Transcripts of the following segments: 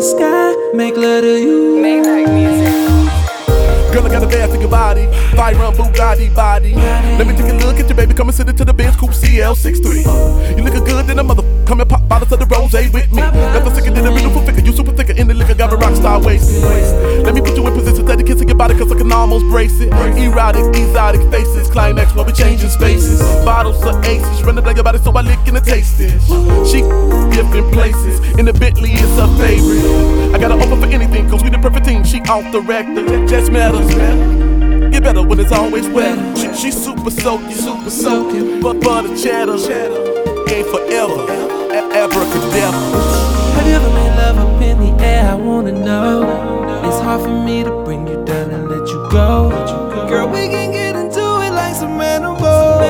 sky, make love to you. Maybach music. Girl, I got a bad figure body, fire run Bugatti body. Let me take a look at you, baby. Come and sit into the Benz Coupe CL63. You looking good in a mother. Come and pop bottles of the rose with me. Got the sicker than a beautiful figure. You super thicker in the liquor, got a rock star waist. Let me put you in position, steady kissing your body, cause I can almost brace it. Erotic, exotic faces, climax while we changing spaces. Bottles of aces, running down your body so I lick and taste it. She different places, in the Bentley is her favorite. I gotta open for anything, cause we the perfect team. She off the rector, just matters. Get better when it's always wet. She super soaking, but butter cheddar. Ain't forever, abracadabra. Have you ever made love up in the air? I wanna know. It's hard for me to bring you down and let you go. Girl, we can get into it like some animals,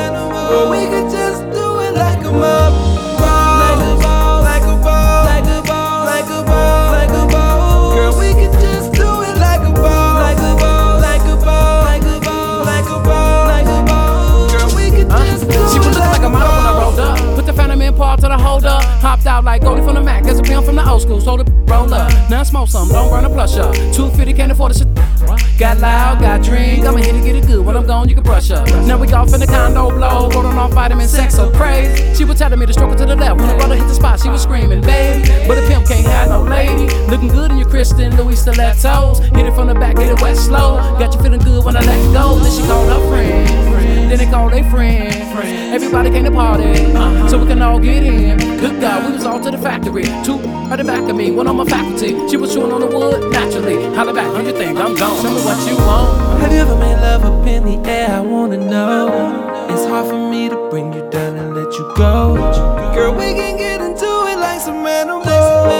or we can just do it like a mob. Like a ball, like a ball, like a ball, like a ball, like a ball. Girl, we can just do it like a ball, like a ball, like a ball, like a ball, like a ball, like a ball. Girl, we can just do it. She was looking like a model when I rolled up. Put the Phantom in Paul to the holder. Hopped out like Goldie from the Mac. As a pimp from the old school, so the roll up. Now smoke some, don't burn a plush up. 250 can't afford the shit. Got loud, got drink. I'ma hit it, get it good. When I'm gone, you can brush up. Now we off in the condo blow. Rolling off vitamin sex so crazy. She was telling me to stroke it to the left. When the brother hit the spot, she was screaming, baby. But a pimp can't have no lady. Looking good in your Christian Louis stilettos. Hit it from the back, hit it wet slow. Got you feeling good when I let go. Then she called her friend. Then they called their friend. Everybody came to party, so we can all get in. Good God, we was all to the factory. Two right the back of me, one on my faculty. She was chewing on the wood naturally. Holla back on your thing, I'm gone. Tell me what you want. Have you ever made love up in the air? I wanna know. It's hard for me to bring you down and let you go. Girl, we can get into it like some animals,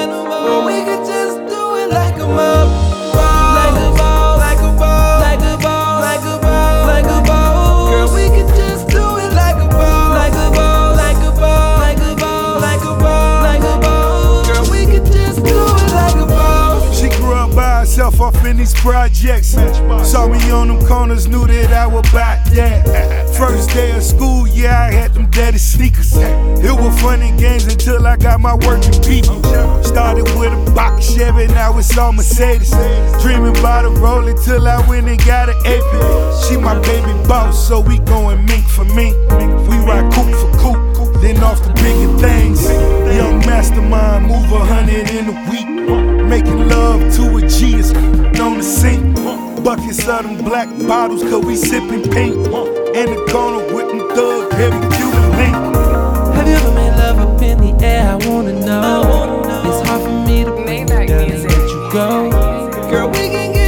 or we can just do it like a mob. Like a ball, like a ball, like a ball, like a ball, like a ball. Girl, we can just do it like a ball, like a ball, like a ball, like a ball, like a ball, like a ball. Girl, we can just do it like a ball. She grew up by herself off in these projects. Saw me on them corners, knew that I was back there. First day of school, yeah, I had them daddy sneakers. It was fun and games until I got my working people. Started with a box Chevy, now it's all Mercedes. Dreaming about a roller till I went and got an AP. She my baby boss, so we going mink for mink. We ride coupe for coupe, then off the bigger things. Young mastermind, move 100 in a week. Making love to a G is on the sink. Buckets of them black bottles, cause we sipping pink. In the corner with them thug, heavy Cuban link. Have you ever made love up in the air? I wanna know. It's hard for me to bring you down and let you go. Girl, we can get